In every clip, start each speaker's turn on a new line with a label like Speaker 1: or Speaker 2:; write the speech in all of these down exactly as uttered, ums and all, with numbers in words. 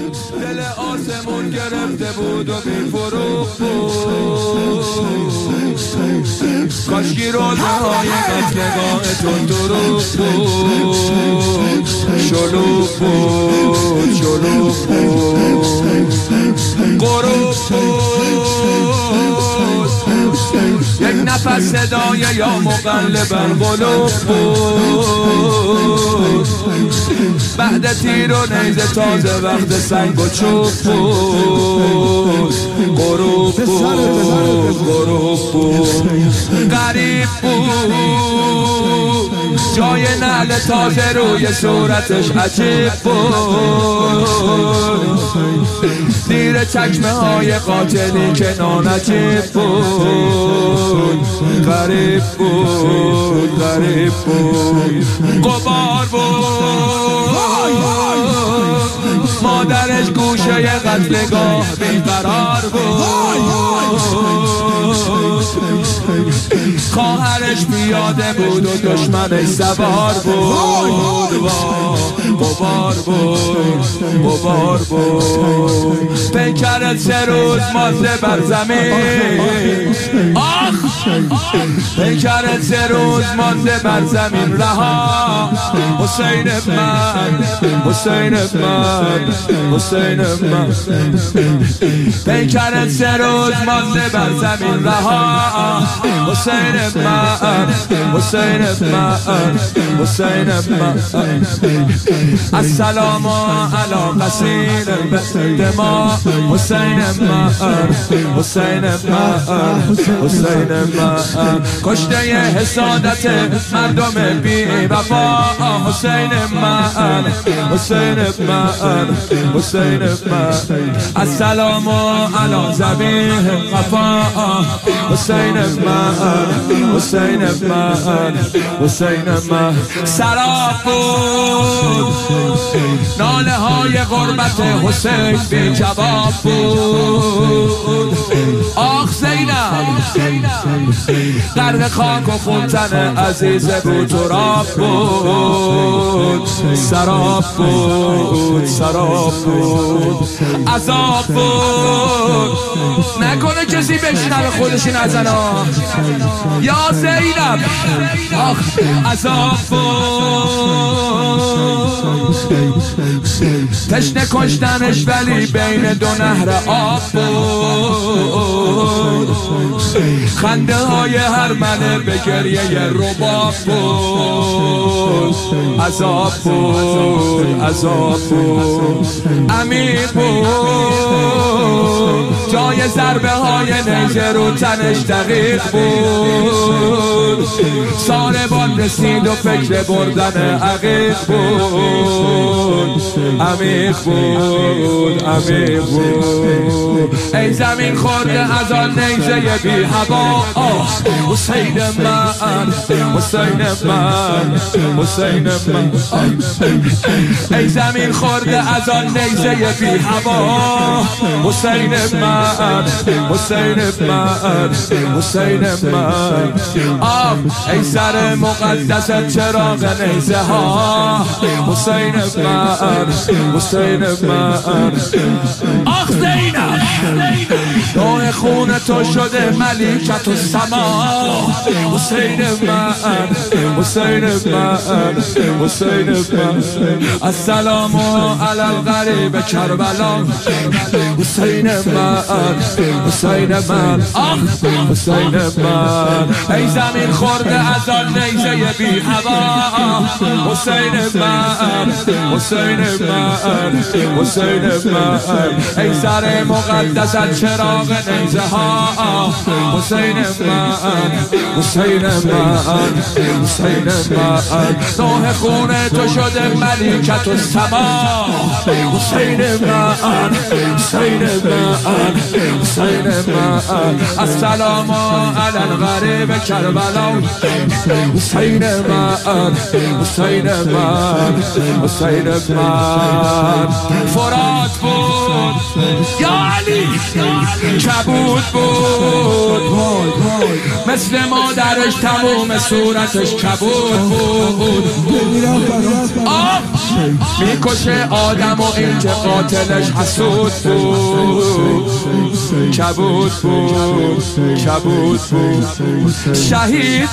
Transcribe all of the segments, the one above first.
Speaker 1: دل آسمون گرفته بود و میفروخت بود. کاشکی روزهای قتلگاهتون دروغ بود، شلوغ بود، شلوغ بود، غروب بود. یک نفس صدای یا مقلبن قلوب بود. بعد تیر و نیزه تازه وقت سنگ و چوب بود. غروب بود، غروب بود، غریب بود. جای نعل تازه روی صورتش عجیب بود. زیر چکمه های قاتلی که نانجیب بود. غریب بود، غریب بود، غبار بود. مادرش گوشه قتلگاه بیقرار بود. خواهرش پیاده بود و دشمنش سوار بود. غبار بود، غبار بود. پیکرت سه روز مانده بر زمین. آخ پیکرت سه روز مانده بر زمین رها. حسین من، حسین من، حسین من. پیکرت سه روز مانده بر زمین رها. حسین من، حسین من، حسین من. السلام علی قصیر دما. حسین من، حسین من، حسین من. کشته حسادت مردم بی وفا. حسین من، حسین من، حسین من. السلام علی ذبیح وفا. حسین من، حسین من، حسین من. سراب بود ناله های غربت حسین بی جواب بود. آخ زینب غرق خاک و خونتن عزیز بود. تراب بود، سراب بود، سراب بود، عذاب بود. نکنه کسی بشنوه خودش این ازنا. یا زینب آخ عذاب بود. تشنه کشتنش ولی بین دو نهر آب بود. خنده های هر منه به گریه رباب بود. عذاب بود، عذاب بود، عمیق بود. جای ضربه های نیزه رو تنش دقیق بود. ساربان رسید و فکر بردن عقیق بود. عمیق بود، عمیق بود. ای زمین خورده از آن نیزه بی هوا. حسین من، حسین من، حسین من. ای زمین خورده از آن نیزه بی هوا. حسین من، حسین من، حسین من. آب ای سر مقدست چراغ نیزه ها. حسین من، حسین من. آخ زینب نوع خون تو شده ملیکت و سما. حسین من، حسین من، حسین من. السلام علی الغریب کربلا. حسین من، حسین من. آخ حسین من. ای زمین خورده از آن نیزه بی هوا. حسین من، حسین من، حسین من. ای سر مقدس چراغ نیزه ها. حسین من، حسین من، حسین من. نوح خون تو شده ملیکت و سما. حسین من، حسین من، حسین من. السلام علی الغریب کربلا. حسین من، حسین من، حسین من. فرات بود یا علی کبود بود. مثل مادرش تموم صورتش کبود بود. آه میکشه آدم و این که قاتلش حسود بود، کبود بود، کبود بود، شهید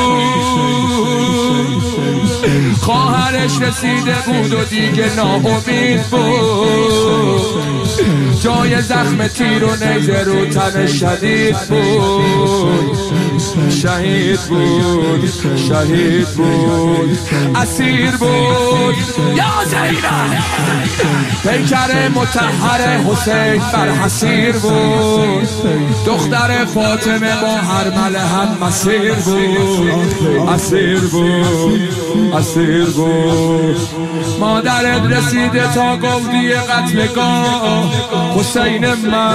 Speaker 1: بود. خواهرش رسیده بود و دیگه ناامید بود، جای زخم تیر و نیزه رو تنش شدید بود. شهید بود، شهید بود، اسیر بود. یا زینب پیکر مطهر حسین بر حسیر بود، دختر فاطمه با هرمله هم مسیر بود، اسیر بود، اسیر بود. مادرت رسیده تا گودی قتلگاه حسین من.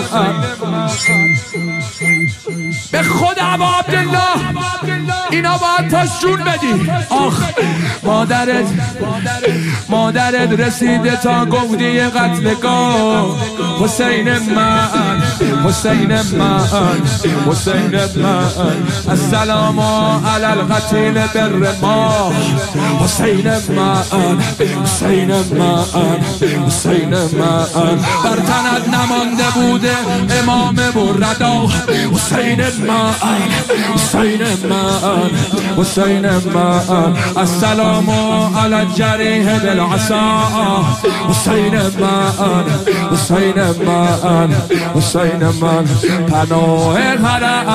Speaker 1: به خود ابا عبدالله اینا باید پاس جون بدی. آخ مادرت مادرت رسیده تا گودی قتلگاه حسین من، حسین من، حسین من. السلام علی القتیل بر ما حسین من، حسین من، حسین من. بر تنت نمانده بوده امام بردا حسین من، حسین من، حسین من. السلام علی الجریح بالعصا حسین من، حسین من، حسین من. پناه حرم،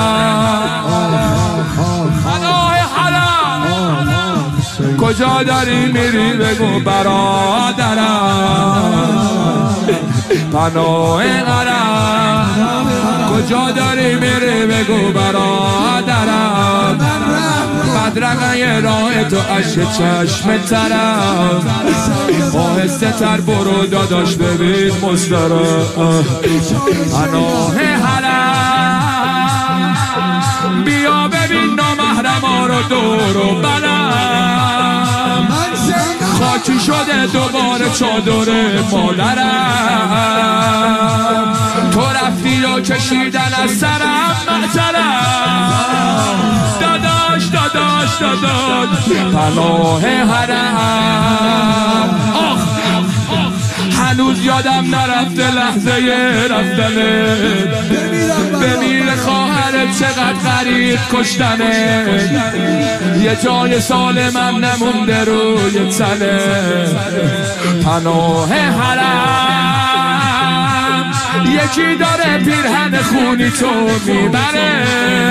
Speaker 1: پناه حرم، کجا داری میری بگو برادرم. پناه حرم، کجا داری میری بگو برادرم. بدرقه راه تو عشق چشم ترم، آهسته تر برو داداش ببین مسترم. پناه حرم، بیا ببین نامحرما رو دور و برم. خاکی شده دوباره چادر مادرم، تو رفتی یا کشیدن از سرم محترم. داداش داداش داداش پناه حرم. آخ هنوز یادم نرفته لحظه رفتنه، بمیر خواهرت چقدر غریب کشتنه. یه جای سالمم نمونده روی تنه. پناه حرم، یکی داره پیرهن خونی تو میبره،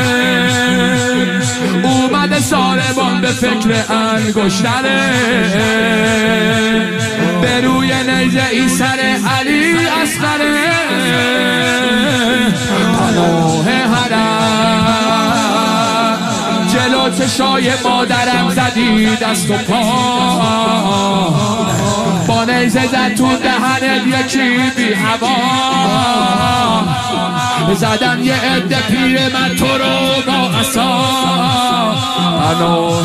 Speaker 1: اومده سالبان به فکر انگشتره. به روی نیزه ای سر علی اصغره. پناه حرم، جلو چشای مادرم زدی دست و پا، با نیزه زد تو دهنت یکی بی هوا. زدن یه عده پیر من تو رو با عصا. پناه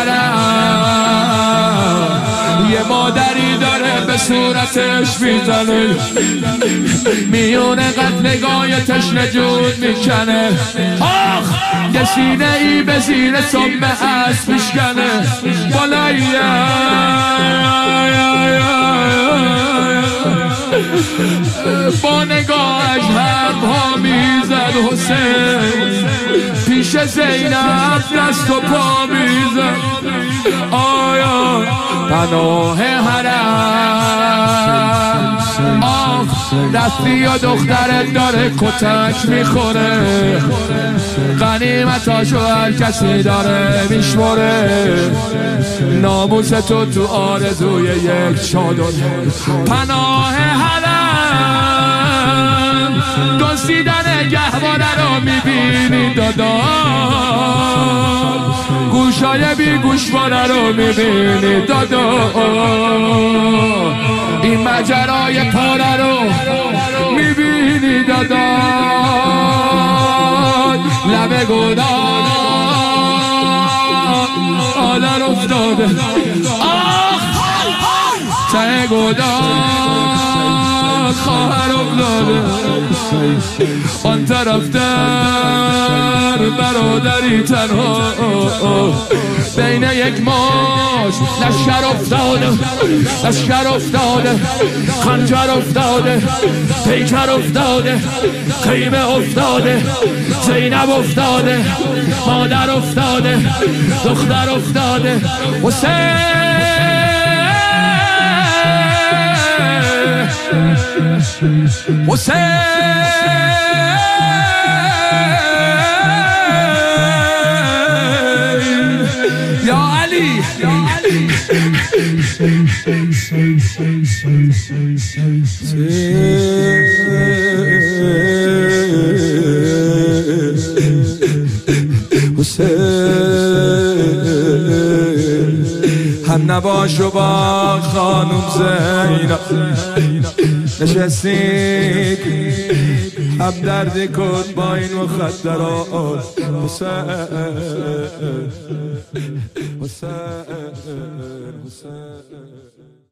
Speaker 1: حرم، یه مادری داره به صورتش میزنه، میونه قتلگاه تشنه جود میکنه. آخ یه سینه ای به زیر سم اسب میشکنه. بالاییه با نگاهش حرفها میزد حسین، پیش زینب دست و پا میزد. آیا پناه حرم، آخ رفتی و دخترت داره کتک میخوره، غنیمتاشو هر کسی داره میشمره. ناموس تو تو آرزوی یک چادر. پناه حرم، دزدیدن گهواره رو میبینی دادا، گوشای بی گوشواره رو میبینی دادا، این مجرای پاره رو میبینی دادا. لب گناه آدر افتاده، آخ ته گناه خواهر افتاده. آن طرف در محشر برادری تنها بین یک ماش لشکر افتاده، لشکر افتاده، خنجر افتاده، پیکر افتاده، خیمه افتاده، زینب افتاده، مادر افتاده، دختر افتاده. حسین حسین یا علی هم نباش و با خانم زینب نشستید هم دردی کن با این مخدرات. حسین حسین حسین